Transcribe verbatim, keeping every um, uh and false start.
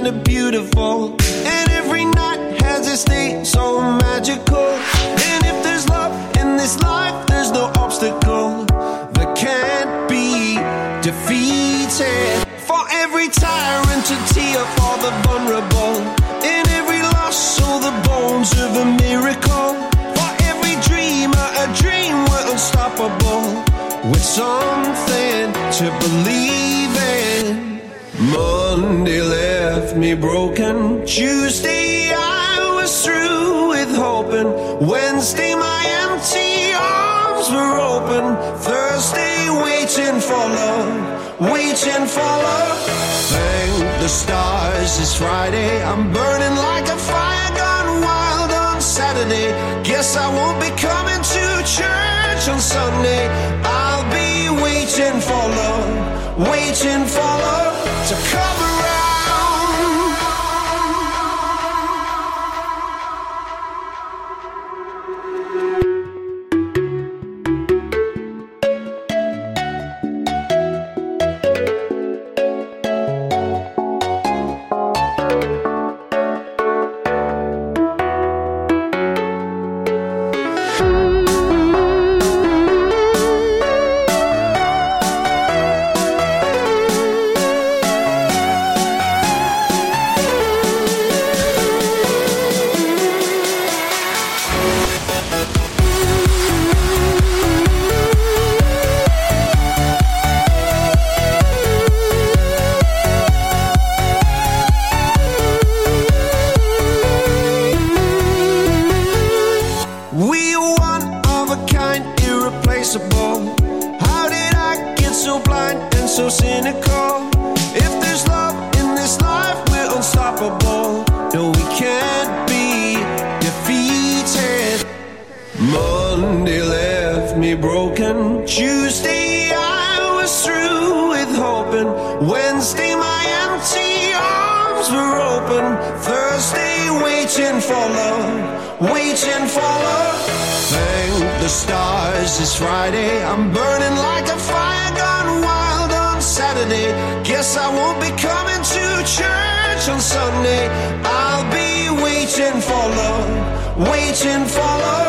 kinda beautiful, and every night has its day so magical. And if there's love in this life, there's no obstacle that can't be defeated. For every tyrant to tear for the vulnerable, in every loss all the bones of a miracle. For every dreamer a dream, we're unstoppable, with something to believe in. Monday left me broken, Tuesday I was through with hoping, Wednesday my empty arms were open, Thursday waiting for love, waiting for love. Thank the stars it's Friday, I'm burning like a fire gone wild on Saturday. Guess I won't be coming to church on Sunday. I'll be waiting for love, waiting for love to come around. How did I get so blind and so cynical? If there's love in this life, we're unstoppable. No, we can't be defeated. Monday left me broken, Tuesday I was through with hoping, Wednesday my empty arms were open, Thursday waiting for love, waiting for love. Thank the stars it's Friday, I'm burning like a fire gone wild on Saturday. Guess I won't be coming to church on Sunday. I'll be waiting for love, waiting for love